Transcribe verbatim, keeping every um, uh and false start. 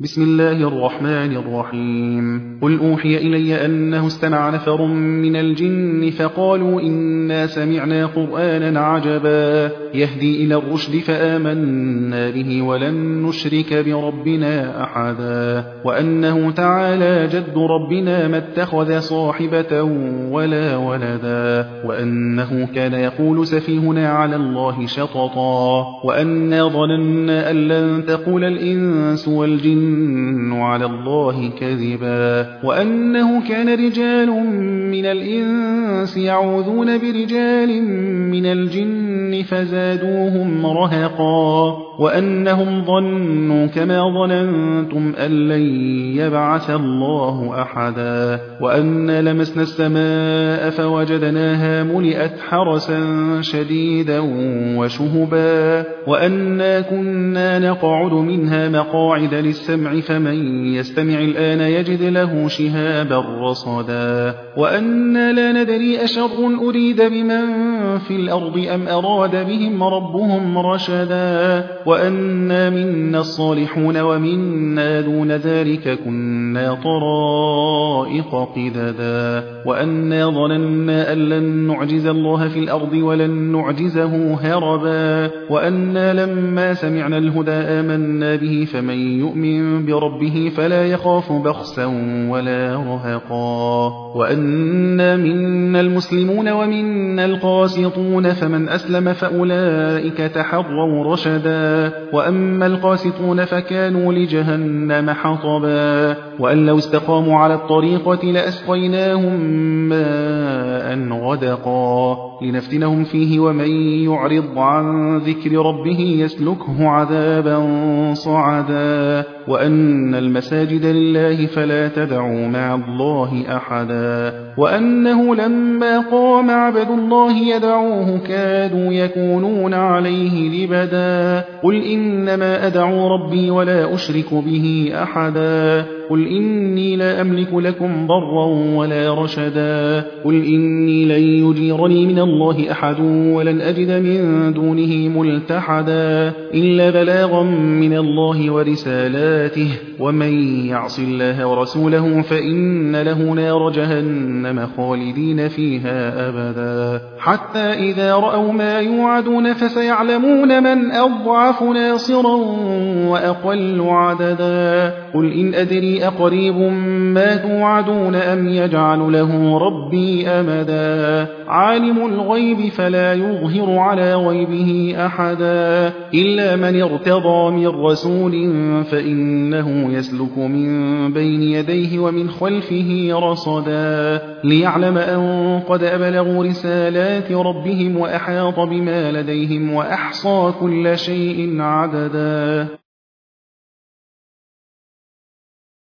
بسم الله الرحمن الرحيم قل أوحي إلي أنه استمع نفر من الجن فقالوا إنا سمعنا قرآنا عجبا يهدي إلى الرشد فآمنا به ولن نشرك بربنا أحدا وأنه تعالى جد ربنا ما اتخذ صاحبة ولا ولدا وأنه كان يقول سفيهنا على الله شططا وأنا ظننا أن لن تقول الإنس والجن على الله كذبا وأنه كان رجال من الإنس يعوذون برجال من الجن فزادوهم رهقا وأنهم ظنوا كما ظننتم أن لن يبعث الله أحدا وأنا لمسنا السماء فوجدناها ملئت حرسا شديدا وشهبا وأنا كنا نقعد منها مقاعد للسمع فمن يستمع الآن يجد له شهابا رصدا وأنا لا ندري أشر أريد بمن في الأرض أم أراد بهم ربهم رشدا وأنا منا الصالحون ومنا دون ذلك كنا طرائق قددا وأنا ظننا أن لن نعجز الله في الأرض ولن نعجزه هربا وأنا لما سمعنا الهدى آمنا به فمن يؤمن بربه فلا يخاف بخسا ولا رهقا وأنا منا المسلمون ومنا القاسطون فمن أسلم فأولئك تحروا رشدا وأما القاسطون فكانوا لجهنم حطبا وأن لو استقاموا على الطريقة لأسقيناهم ماء غدقا لنفتنهم فيه ومن يعرض عن ذكر ربه يسلكه عذابا صعدا وأن المساجد لله فلا تدعوا مع الله أحدا وأنه لما قام عبد الله يدعوه كادوا يكونون عليه لبدا قل إنما أدعو ربي ولا أشرك به أحدا قل إني لا أملك لكم ضرا ولا رشدا قل إني لن يجيرني من الله أحد ولن أجد من دونه ملتحدا إلا بلاغا من الله ورسالاته ومن يعص الله ورسوله فإن له نار جهنم خالدين فيها أبدا حتى إذا رأوا ما يوعدون فسيعلمون من أضعف ناصرا وأقل عددا قل إن أدري أقريب ما توعدون أم يجعل له ربي أمدا عالم الغيب فلا يظهر على غيبه أحدا إلا من ارتضى من رسول فإنه يسلك من بين يديه ومن خلفه رصدا ليعلم أن قد أبلغوا رسالات ربهم وأحاط بما لديهم وأحصى كل شيء عددا.